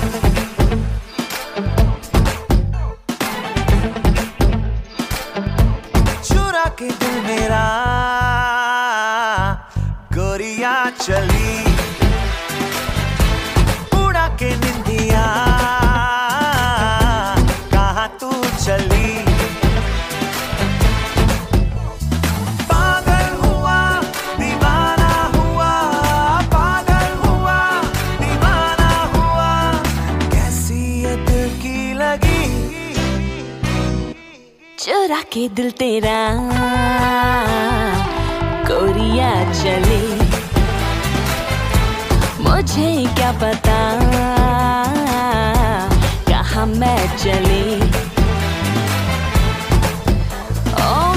चुरा के दिल मेरा गोरिया चली, उड़ा के निंदिया कहाँ तू चली। पागल हुआ दीवाना हुआ, पागल हुआ दीवाना हुआ, कैसी ये दिल की लगी। चुरा के दिल तेरा गोरिया चली, मुझे क्या पता कहाँ मैं चली।